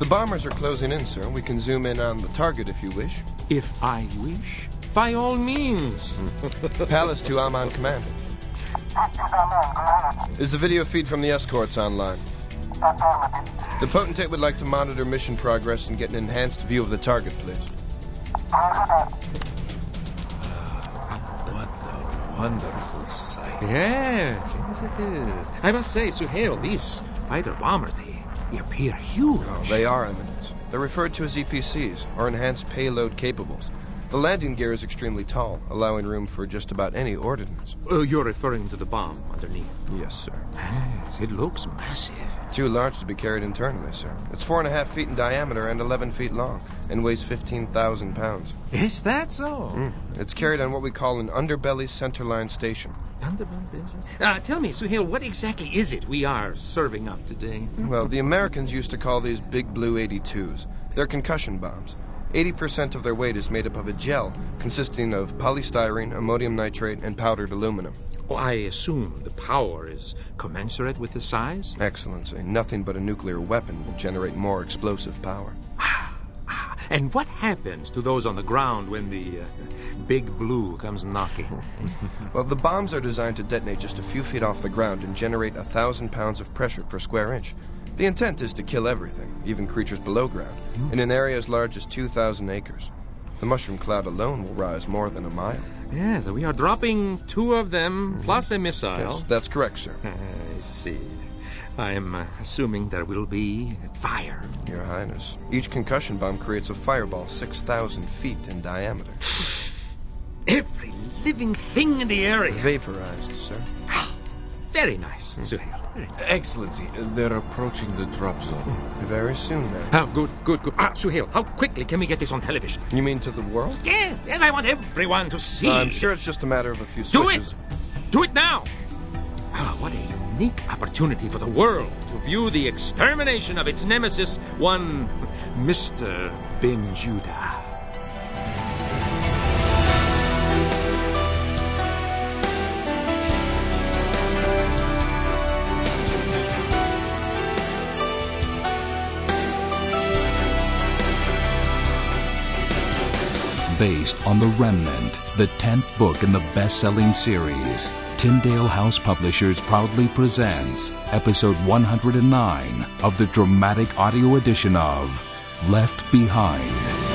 The bombers are closing in, sir. We can zoom in on the target if you wish. If I wish, by all means. Palace to Amman Commander. Is the video feed from the escorts online? The potentate would like to monitor mission progress and get an enhanced view of the target, please. What a wonderful sight. Yes, it is. I must say, Suhail, these fighter bombers, they appear huge. Oh, they are, Eminence. They're referred to as EPCs, or Enhanced Payload Capables. The landing gear is extremely tall, allowing room for just about any ordnance. You're referring to the bomb underneath? Yes, sir. Yes, it looks massive. Too large to be carried internally, sir. It's 4.5 feet in diameter and 11 feet long, and weighs 15,000 pounds. Is that so? It's carried on what we call an underbelly centerline station. Tell me, Suhail, what exactly is it we are serving up today? Well, the Americans used to call these Big Blue 82s. They're concussion bombs. 80% of their weight is made up of a gel consisting of polystyrene, ammonium nitrate, and powdered aluminum. Oh, I assume the power is commensurate with the size? Excellency, nothing but a nuclear weapon will generate more explosive power. And what happens to those on the ground when the Big Blue comes knocking? Well, the bombs are designed to detonate just a few feet off the ground and generate 1,000 pounds of pressure per square inch. The intent is to kill everything, even creatures below ground, in an area as large as 2,000 acres. The mushroom cloud alone will rise more than a mile. Yes, we are dropping 2 of them, plus a missile. Yes, that's correct, sir. I see. I'm assuming there will be fire. Your Highness, each concussion bomb creates a fireball 6,000 feet in diameter. Every living thing in the area. Vaporized, sir. Very nice, Suhail. Excellency, they're approaching the drop zone. Very soon now. Good. Suhail, how quickly can we get this on television? You mean to the world? Yes, I want everyone to see. I'm sure it's just a matter of a few switches. Do it now! What a unique opportunity for the world to view the extermination of its nemesis, one Mr. Ben Judah. Based on The Remnant, the 10th book in the best-selling series, Tyndale House Publishers proudly presents episode 109 of the dramatic audio edition of Left Behind.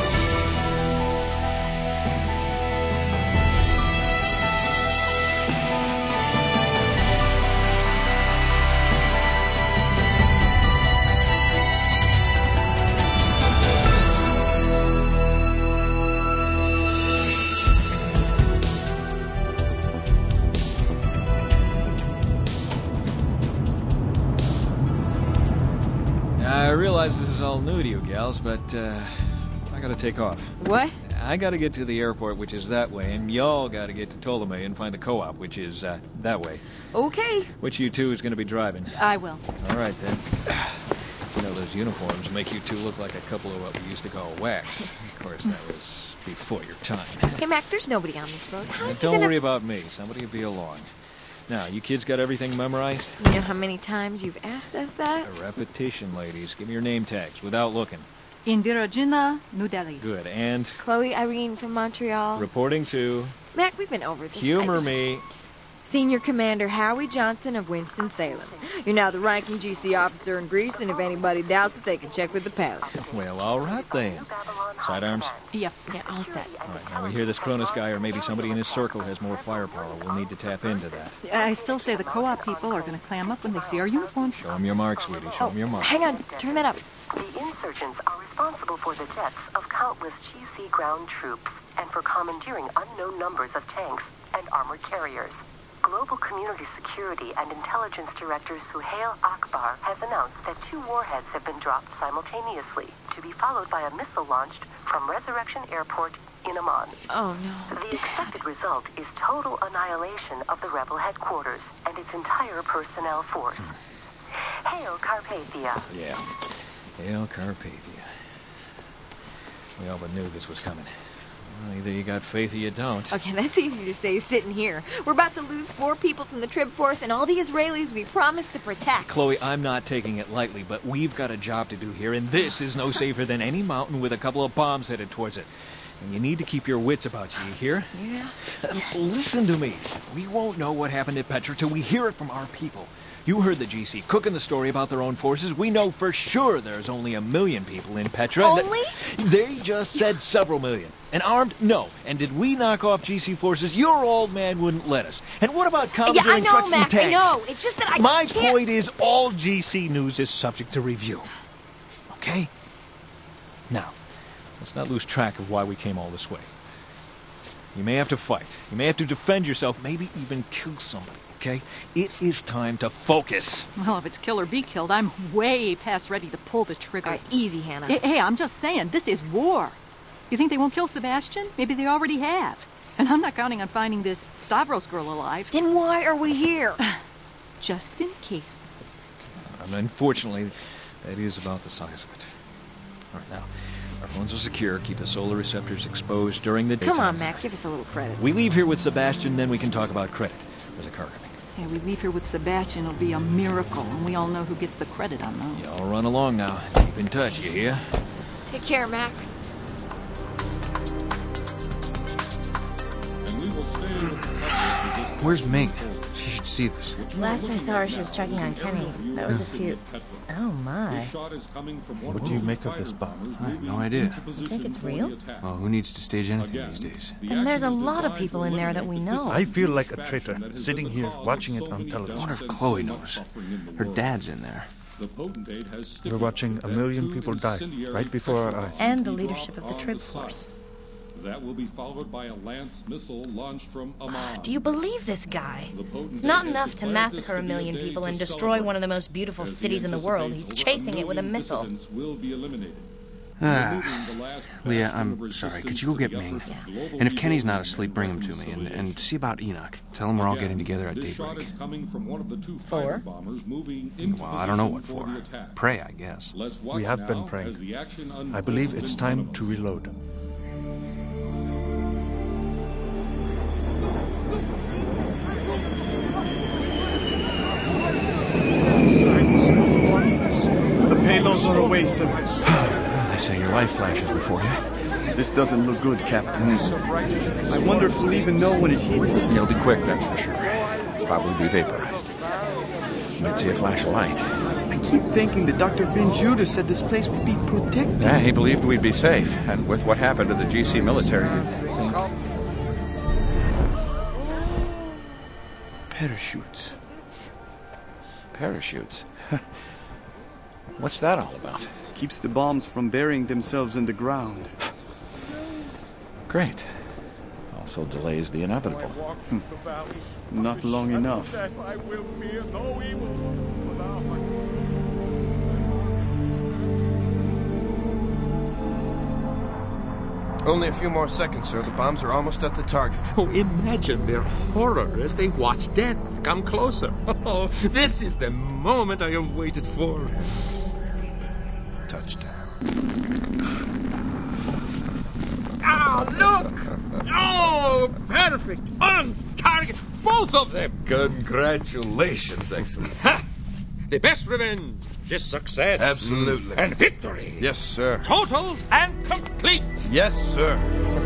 I realize this is all new to you gals, but I gotta take off. What? I gotta get to the airport, which is that way, and y'all gotta get to Ptolemy and find the co-op, which is that way. Okay. Which you two is gonna be driving? I will. All right, then. You know, those uniforms make you two look like a couple of what we used to call whacks. Of course, that was before your time. Hey, Mac, there's nobody on this road. How are you Don't gonna... worry about me. Somebody will be along. Now, you kids got everything memorized? You know how many times you've asked us that? A repetition, ladies. Give me your name tags without looking. Indira Jinnah, New Delhi. Good. And Chloe Irene from Montreal. reporting to... Mac, we've been over this. Humor me. Senior Commander Howie Johnson of Winston-Salem. You're now the ranking GC officer in Greece, and if anybody doubts it, they can check with the palace. Well, all right, then. Sidearms? Yeah. Yeah, all set. All right, now we hear this Cronus guy or maybe somebody in his circle has more firepower. We'll need to tap into that. I still say the co-op people are going to clam up when they see our uniforms. Show them your mark, sweetie. Show them your mark. Hang on, turn that up. The insurgents are responsible for the deaths of countless GC ground troops and for commandeering unknown numbers of tanks and armored carriers. Global Community Security and Intelligence Director Suhail Akbar has announced that 2 warheads have been dropped simultaneously, to be followed by a missile launched from Resurrection Airport in Amman. Oh, no. The expected result is total annihilation of the rebel headquarters and its entire personnel force. Hail Carpathia. Yeah. Hail Carpathia. We all but knew this was coming. Well, either you got faith or you don't. Okay, that's easy to say sitting here. We're about to lose 4 people from the Trib Force and all the Israelis we promised to protect. Chloe, I'm not taking it lightly, but we've got a job to do here, and this is no safer than any mountain with a couple of bombs headed towards it. And you need to keep your wits about you hear? Yeah. Listen to me. We won't know what happened at Petra till we hear it from our people. You heard the GC cooking the story about their own forces. We know for sure there's only 1 million people in Petra. Only? They just said several million. And armed? No. And did we knock off GC forces? Your old man wouldn't let us. And what about commandeering trucks and tanks? I know. It's just that My point is all GC news is subject to review. Okay? Now, let's not lose track of why we came all this way. You may have to fight. You may have to defend yourself, maybe even kill somebody, okay? It is time to focus. Well, if it's kill or be killed, I'm way past ready to pull the trigger. All right, easy, Hannah. Hey, I'm just saying, this is war. You think they won't kill Sebastian? Maybe they already have. And I'm not counting on finding this Stavros girl alive. Then why are we here? Just in case. Unfortunately, that is about the size of it. All right, now, our phones are secure. Keep the solar receptors exposed during the daytime. Come on, Mac, give us a little credit. We leave here with Sebastian, then we can talk about credit. Where's the car coming? Yeah, we leave here with Sebastian, it'll be a miracle, and we all know who gets the credit on those. Y'all run along now. Keep in touch, you hear? Take care, Mac. Where's Ming? She should see this. Last I saw her, she was checking on Kenny. That was a few... Oh, my. What do you make of this bomb? I have no idea. You think it's real? Well, who needs to stage anything these days? Then there's a lot of people in there that we know. I feel like a traitor, sitting here, watching it on I wonder television. if Chloe knows. Her dad's in there. We're watching 1 million people die, right before our eyes. And the leadership of the Trib Force. That will be followed by a Lance missile launched from Amman. Do you believe this guy? It's not enough to massacre 1 million people and destroy one of the most beautiful cities in the world. He's chasing it with a missile. Leah, I'm sorry. Could you go get Ming? Yeah. And if Kenny's not asleep, bring him to me. And see about Enoch. Tell him we're all getting together at daybreak. For? Well, I don't know what for. Pray, I guess. We have been praying. I believe it's time to reload. The payloads are away, sir. They say your life flashes before you. This doesn't look good, Captain. I wonder if we'll even know when it hits. It'll be quick, that's for sure. Probably be vaporized. Might see a flash of light. I keep thinking that Dr. Ben Judah said this place would be protected. Yeah, he believed we'd be safe. And with what happened to the GC military, you'd think... Parachutes. Parachutes? What's that all about? Keeps the bombs from burying themselves in the ground. Great. Also delays the inevitable. Not long enough. Only a few more seconds, sir. The bombs are almost at the target. Oh, imagine their horror as they watch death come closer. Oh, this is the moment I have waited for. Touchdown. Ah, look! Oh, perfect! On target, both of them! Congratulations, Excellency. Ha! The best revenge is success. Absolutely. And victory. Yes, sir. Total and complete. Yes, sir.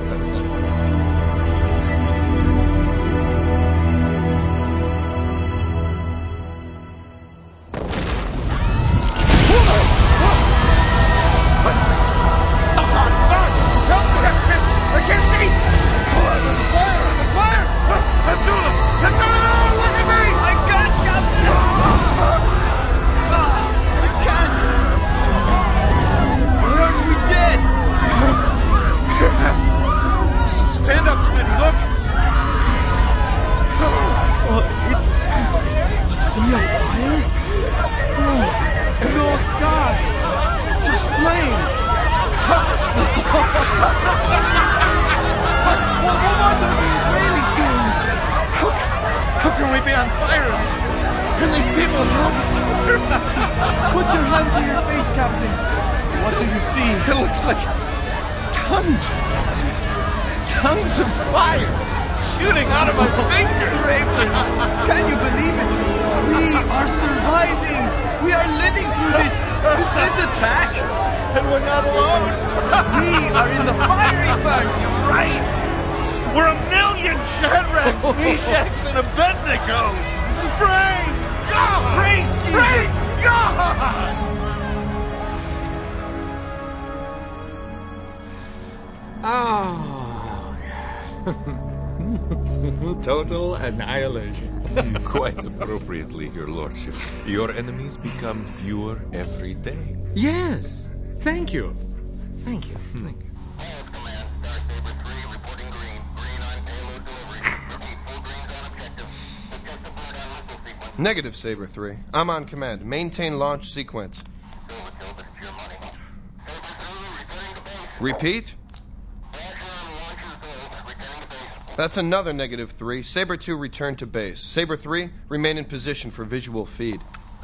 Put your hand to your face, Captain. What do you see? It looks like tons. tongues of fire shooting out of my fingers. Raven, can you believe it? We are surviving. We are living through this attack. And we're not alone. We are in the fiery furnace. Right. We're a million Shadrachs, Meshachs, and Abednegos. Praise God! Praise Jesus! Praise God! Oh. Total annihilation. Quite appropriately, Your Lordship. Your enemies become fewer every day. Yes. Thank you. Thank you. Thank you. Negative, Saber 3. I'm on command. Maintain launch sequence. Repeat? That's another negative 3. Saber 2, return to base. Saber 3, remain in position for visual feed.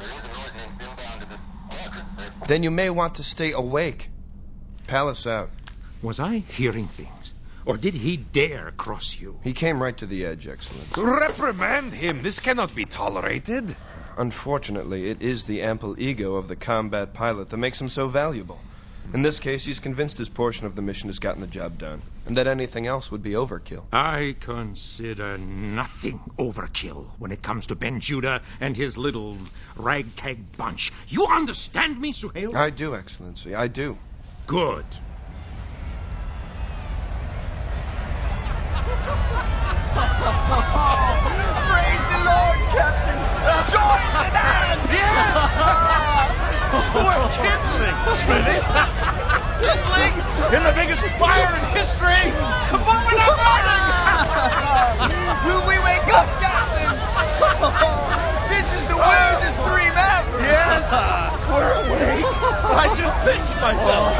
Then you may want to stay awake. Palace out. Was I hearing things? Or did he dare cross you? He came right to the edge, Excellence. Reprimand him. This cannot be tolerated. Unfortunately, it is the ample ego of the combat pilot that makes him so valuable. In this case, he's convinced his portion of the mission has gotten the job done, and that anything else would be overkill. I consider nothing overkill when it comes to Ben Judah and his little ragtag bunch. You understand me, Suhail? I do, Excellency, I do. Good. Praise the Lord, Captain! Join the dance! Yes! We're kindling, Smitty! Kindling in the biggest fire in history! But we're not burning! Will we wake up, Captain? This is the weirdest dream ever! Yes! We're awake! I just pinched myself!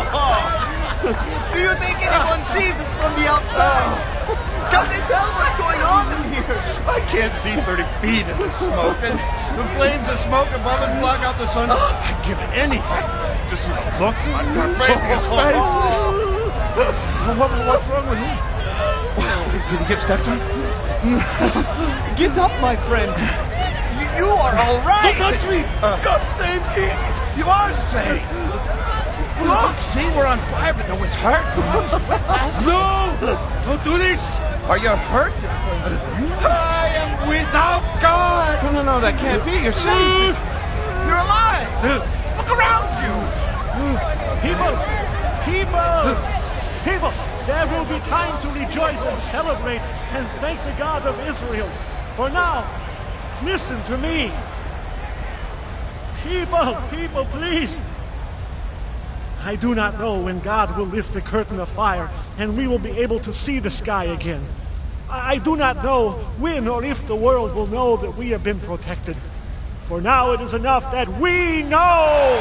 Do you think anyone sees us from the outside? Can they tell what's going on in here? I can't see 30 feet in the smoke. The flames of smoke above us block out the sun. I'd give it anything to see the look on your baby's face. What's wrong with him? Did he get stepped on? Get up, my friend. You are all right. He touched me. God save me. You are safe. Look, see, we're on fire, but no one's hurt. No! Don't do this! Are you hurt? I am without God! No, that can't be. You're safe. You're alive! Look around you! People! There will be time to rejoice and celebrate and thank the God of Israel. For now, listen to me. People, please. I do not know when God will lift the curtain of fire and we will be able to see the sky again. I do not know when or if the world will know that we have been protected. For now it is enough that we know!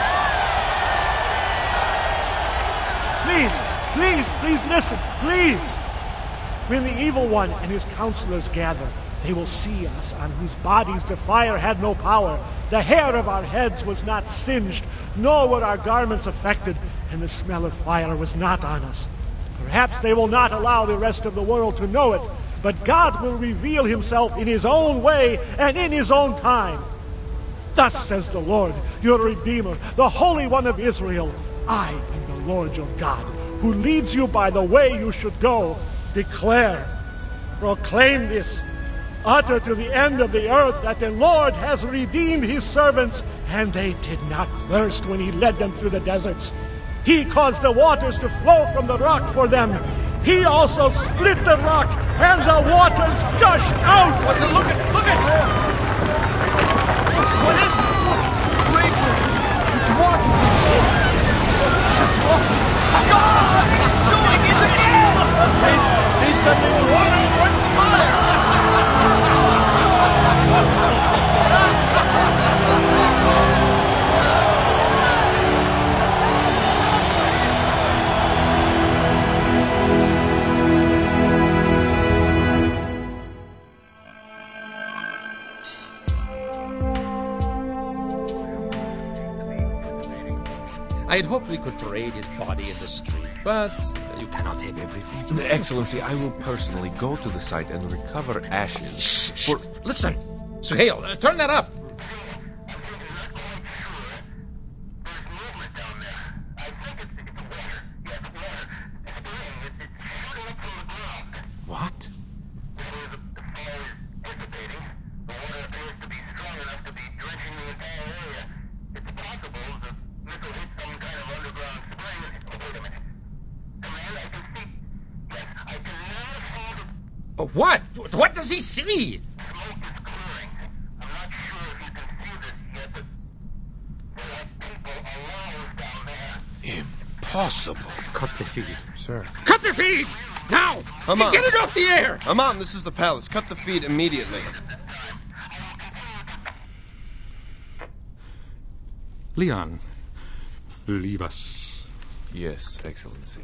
Please listen, please! When the evil one and his counselors gather, they will see us on whose bodies the fire had no power. The hair of our heads was not singed, nor were our garments affected, and the smell of fire was not on us. Perhaps they will not allow the rest of the world to know it, but God will reveal himself in his own way and in his own time. Thus says the Lord, your Redeemer, the Holy One of Israel. I am the Lord your God, who leads you by the way you should go. Declare, proclaim this, utter to the end of the earth that the Lord has redeemed his servants, and they did not thirst when he led them through the deserts. He caused the waters to flow from the rock for them. He also split the rock, and the waters gushed out. Look at! What is it? Raven, it's water. God, he's doing it again! He's sending water towards the fire! I had hoped we could parade his body in the street, but you cannot have everything. Excellency, I will personally go to the site and recover ashes. Shh. Listen, Suhail, turn that up. What? What? What does he see? Impossible. Cut the feed. Sir. Cut the feed! Now! I'm on. Get it off the air! I'm on. This is the palace. Cut the feed immediately. Leon, leave us. Yes, Excellency.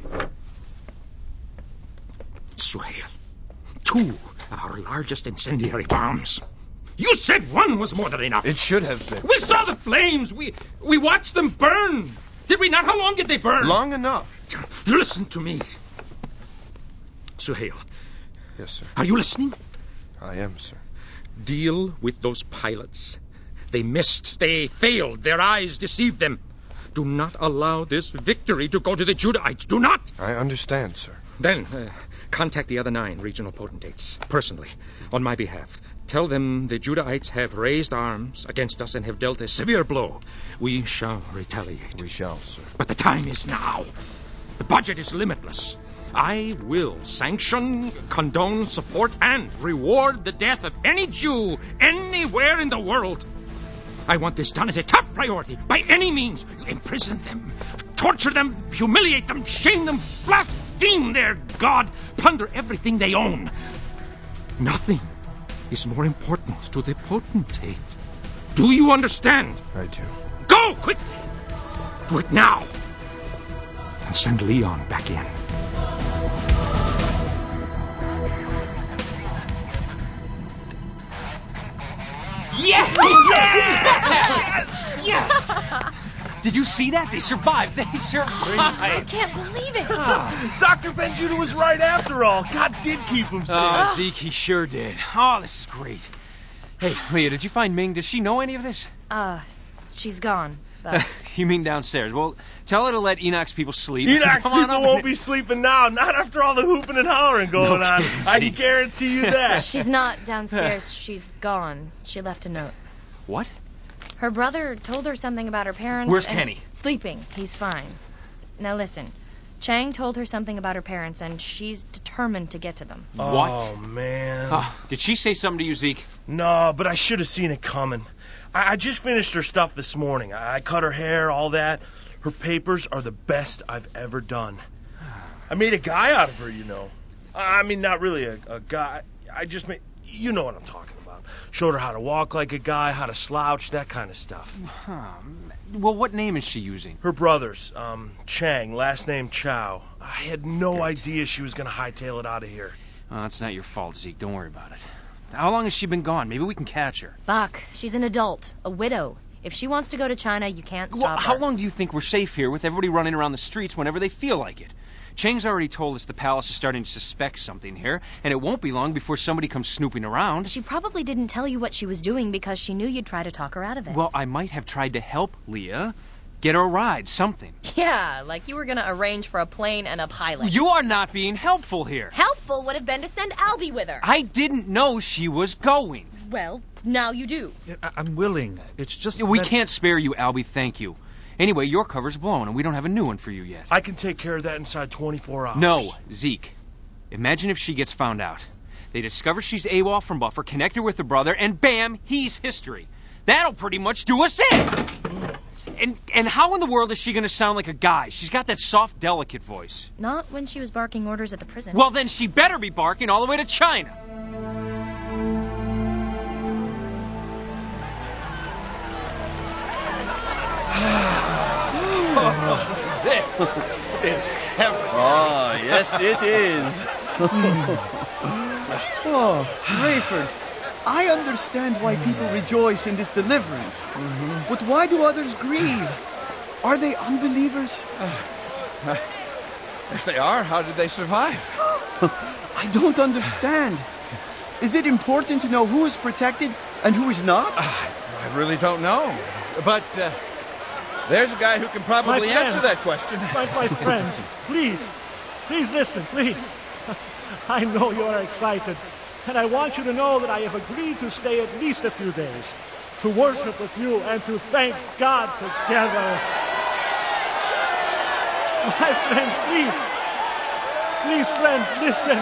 Suhail, 2 of our largest incendiary bombs. You said 1 was more than enough. It should have been. We saw the flames. We watched them burn. Did we not? How long did they burn? Long enough. Listen to me. Suhail. Yes, sir. Are you listening? I am, sir. Deal with those pilots. They missed. They failed. Their eyes deceived them. Do not allow this victory to go to the Judahites. Do not! I understand, sir. Then, contact the other 9 regional potentates, personally, on my behalf. Tell them the Judahites have raised arms against us and have dealt a severe blow. We shall retaliate. We shall, sir. But the time is now. The budget is limitless. I will sanction, condone, support, and reward the death of any Jew anywhere in the world. I want this done as a top priority, by any means. Imprison them, torture them, humiliate them, shame them, blaspheme their God, plunder everything they own. Nothing is more important to the potentate. Do you understand? I do. Go, quick! Do it now! And send Leon back in. Yes! Yes! Yes! Did you see that? They survived. They survived. I can't believe it. Dr. Benjuda was right after all. God did keep him safe. Oh, Zeke, he sure did. Oh, this is great. Hey, Leah, did you find Ming? Does she know any of this? She's gone. You mean downstairs? Well, tell her to let Enoch's people sleep. Enoch's people won't be sleeping now. Not after all the hooping and hollering going on. I can guarantee you that. She's not downstairs. She's gone. She left a note. What? Her brother told her something about her parents. Where's Kenny? Sleeping. He's fine. Now listen. Chang told her something about her parents, and she's determined to get to them. What? Oh, man. Did she say something to you, Zeke? No, but I should have seen it coming. I just finished her stuff this morning. I cut her hair, all that. Her papers are the best I've ever done. I made a guy out of her, you know. I mean, not really a guy. I just made... You know what I'm talking about. Showed her how to walk like a guy, how to slouch, that kind of stuff. Well, what name is she using? Her brother's, Chang, last name Chow. I had no idea she was going to hightail it out of here. Oh, it's not your fault, Zeke. Don't worry about it. How long has she been gone? Maybe we can catch her. Buck, she's an adult, a widow. If she wants to go to China, you can't stop her. How long do you think we're safe here with everybody running around the streets whenever they feel like it? Chang's already told us the palace is starting to suspect something here, and it won't be long before somebody comes snooping around. She probably didn't tell you what she was doing because she knew you'd try to talk her out of it. Well, I might have tried to help Leah. Get her a ride, something. Yeah, like you were going to arrange for a plane and a pilot. You are not being helpful here. Helpful would have been to send Albie with her. I didn't know she was going. Well, now you do. I'm willing. It's just We can't spare you, Albie, thank you. Anyway, your cover's blown, and we don't have a new one for you yet. I can take care of that inside 24 hours. No, Zeke. Imagine if she gets found out. They discover she's AWOL from Buffer, connect her with her brother, and bam, he's history. That'll pretty much do us in. And how in the world is she going to sound like a guy? She's got that soft, delicate voice. Not when she was barking orders at the prison. Well, then she better be barking all the way to China. This is heaven. Oh, yes, it is. Oh, Rayford, I understand why people rejoice in this deliverance. But why do others grieve? Are they unbelievers? If they are, how did they survive? I don't understand. Is it important to know who is protected and who is not? I really don't know. But there's a guy who can probably answer that question. My friends, please listen, please. I know you are excited, and I want you to know that I have agreed to stay at least a few days, to worship with you and to thank God together. My friends, please, friends, listen.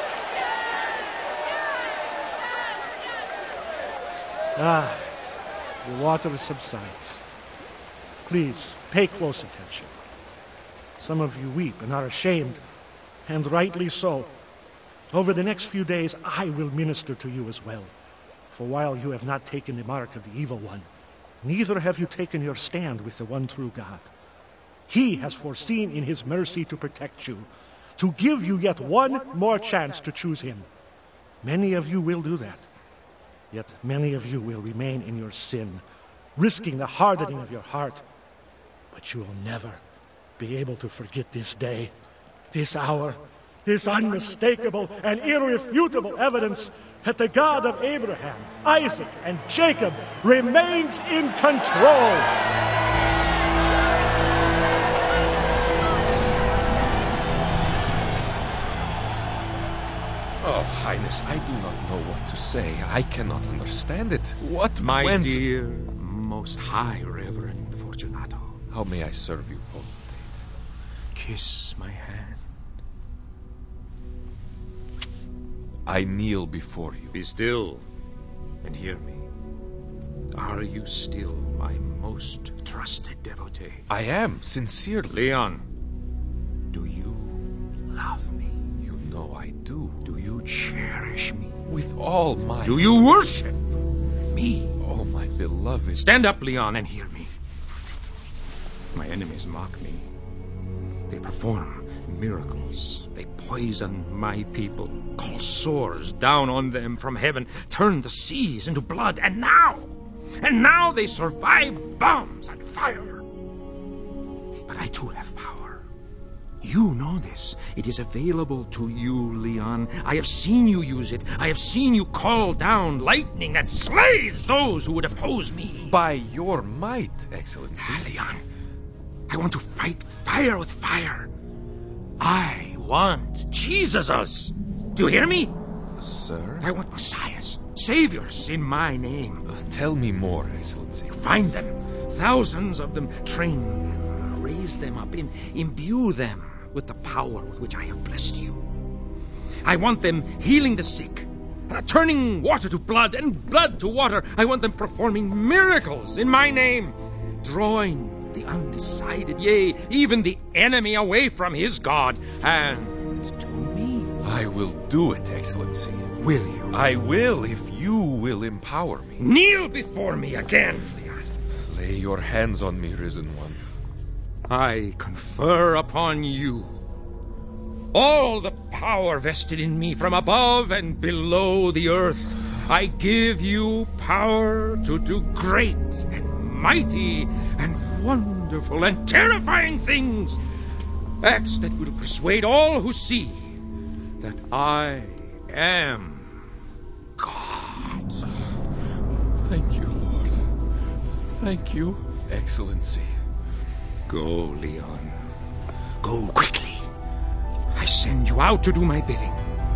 The water subsides. Please, pay close attention. Some of you weep and are ashamed, and rightly so. Over the next few days, I will minister to you as well. For while you have not taken the mark of the evil one, neither have you taken your stand with the one true God. He has foreseen in his mercy to protect you, to give you yet one more chance to choose him. Many of you will do that. Yet many of you will remain in your sin, risking the hardening of your heart. But you will never be able to forget this day, this hour, this unmistakable and irrefutable evidence that the God of Abraham, Isaac, and Jacob remains in control. Oh, Highness, I do not know what to say. I cannot understand it. What My went... dear, most high Reverend Fortunato. How may I serve you, Potentate? Kiss my hand. I kneel before you. Be still and hear me. Are you still my most trusted devotee? I am, sincerely. Leon, do you love me? You know I do. Do you cherish me? With all my... Do you worship me? Oh, my beloved. Stand up, Leon, and hear me. My enemies mock me. They perform miracles. They poison my people, call swords down on them from heaven, turn the seas into blood, and now they survive bombs and fire. But I too have power. You know this. It is available to you, Leon. I have seen you use it. I have seen you call down lightning that slays those who would oppose me. By your might, Excellency. Leon, I want to fight fire with fire. I want Jesuses. Do you hear me? Sir? I want messiahs, saviors in my name. Tell me more, Excellency. Find them, thousands of them, train them, raise them up, imbue them with the power with which I have blessed you. I want them healing the sick, turning water to blood and blood to water. I want them performing miracles in my name, drawing the undecided, yea, even the enemy away from his God and to me. I will do it, Excellency. Will you? I will, if you will empower me. Kneel before me again, Leon. Lay your hands on me, Risen One. I confer upon you all the power vested in me from above and below the earth. I give you power to do great and mighty and wonderful and terrifying things, acts that will persuade all who see that I am God. Thank you, Lord. Thank you, Excellency. Go, Leon. Go quickly. I send you out to do my bidding.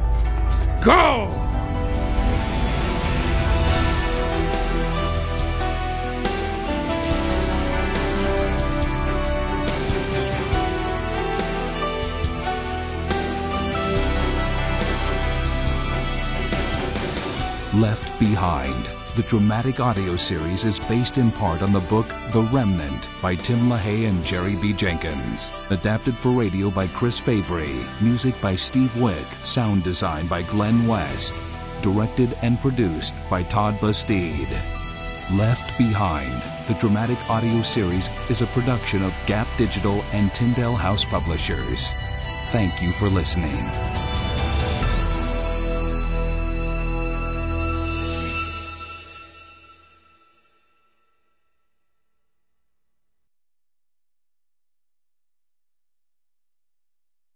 Go! Left Behind. The dramatic audio series is based in part on the book The Remnant by Tim LaHaye and Jerry B. Jenkins. Adapted for radio by Chris Fabry. Music by Steve Wick. Sound design by Glenn West. Directed and produced by Todd Bastide. Left Behind. The dramatic audio series is a production of Gap Digital and Tyndale House Publishers. Thank you for listening.